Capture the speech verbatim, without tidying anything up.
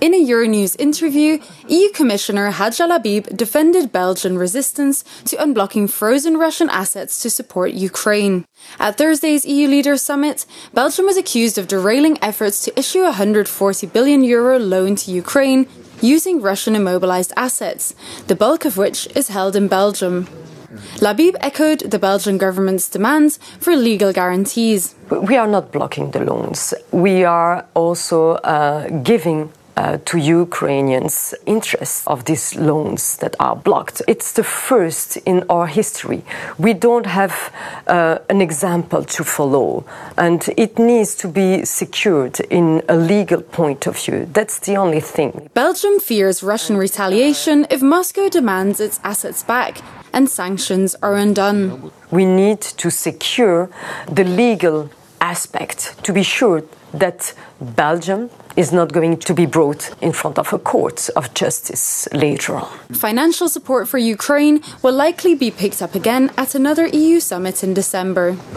In a Euronews interview, E U Commissioner Hadj Al Habib defended Belgian resistance to unblocking frozen Russian assets to support Ukraine. At Thursday's E U Leaders Summit, Belgium was accused of derailing efforts to issue a one hundred forty billion euro loan to Ukraine using Russian immobilized assets, the bulk of which is held in Belgium. Labib echoed the Belgian government's demands for legal guarantees. We are not blocking the loans. We are also uh, giving Uh, to Ukrainians interest of these loans that are blocked. It's the first in our history. We don't have uh, an example to follow, and it needs to be secured in a legal point of view. That's the only thing. Belgium fears Russian retaliation if Moscow demands its assets back and sanctions are undone. We need to secure the legal aspect to be sure that Belgium is not going to be brought in front of a court of justice later on. Financial support for Ukraine will likely be picked up again at another E U summit in December.